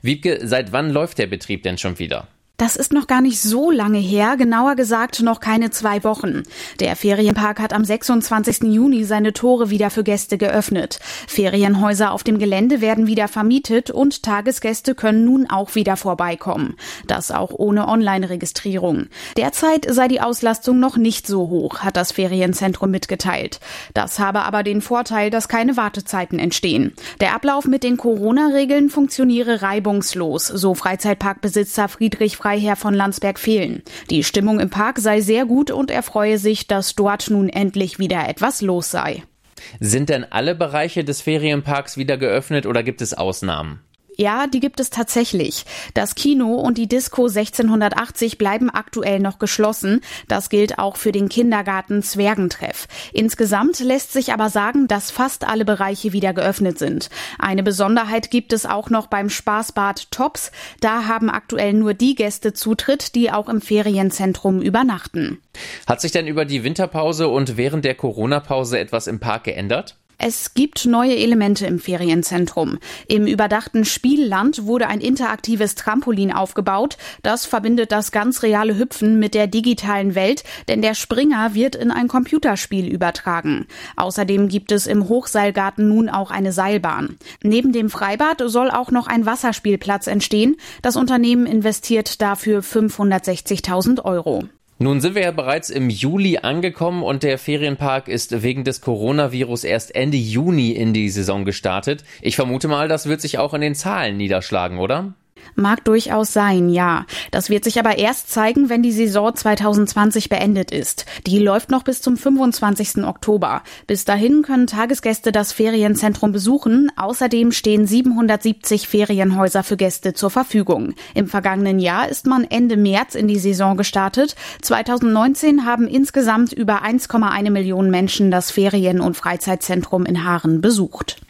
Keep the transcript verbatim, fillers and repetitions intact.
Wiebke, seit wann läuft der Betrieb denn schon wieder? Das ist noch gar nicht so lange her, genauer gesagt noch keine zwei Wochen. Der Ferienpark hat am sechsundzwanzigsten Juni seine Tore wieder für Gäste geöffnet. Ferienhäuser auf dem Gelände werden wieder vermietet und Tagesgäste können nun auch wieder vorbeikommen. Das auch ohne Online-Registrierung. Derzeit sei die Auslastung noch nicht so hoch, hat das Ferienzentrum mitgeteilt. Das habe aber den Vorteil, dass keine Wartezeiten entstehen. Der Ablauf mit den Corona-Regeln funktioniere reibungslos, so Freizeitparkbesitzer Friedrich Freiherr von Landsberg-Velen. Die Stimmung im Park sei sehr gut und er freue sich, dass dort nun endlich wieder etwas los sei. Sind denn alle Bereiche des Ferienparks wieder geöffnet oder gibt es Ausnahmen? Ja, die gibt es tatsächlich. Das Kino und die Disco sechzehnhundertachtzig bleiben aktuell noch geschlossen. Das gilt auch für den Kindergarten Zwergentreff. Insgesamt lässt sich aber sagen, dass fast alle Bereiche wieder geöffnet sind. Eine Besonderheit gibt es auch noch beim Spaßbad Tops. Da haben aktuell nur die Gäste Zutritt, die auch im Ferienzentrum übernachten. Hat sich denn über die Winterpause und während der Corona-Pause etwas im Park geändert? Es gibt neue Elemente im Ferienzentrum. Im überdachten Spielland wurde ein interaktives Trampolin aufgebaut. Das verbindet das ganz reale Hüpfen mit der digitalen Welt, denn der Springer wird in ein Computerspiel übertragen. Außerdem gibt es im Hochseilgarten nun auch eine Seilbahn. Neben dem Freibad soll auch noch ein Wasserspielplatz entstehen. Das Unternehmen investiert dafür fünfhundertsechzigtausend Euro. Nun sind wir ja bereits im Juli angekommen und der Ferienpark ist wegen des Coronavirus erst Ende Juni in die Saison gestartet. Ich vermute mal, das wird sich auch in den Zahlen niederschlagen, oder? Mag durchaus sein, ja. Das wird sich aber erst zeigen, wenn die Saison zwanzig zwanzig beendet ist. Die läuft noch bis zum fünfundzwanzigsten Oktober. Bis dahin können Tagesgäste das Ferienzentrum besuchen. Außerdem stehen siebenhundertsiebzig Ferienhäuser für Gäste zur Verfügung. Im vergangenen Jahr ist man Ende März in die Saison gestartet. zweitausendneunzehn haben insgesamt über eins Komma eins Millionen Menschen das Ferien- und Freizeitzentrum in Haaren besucht.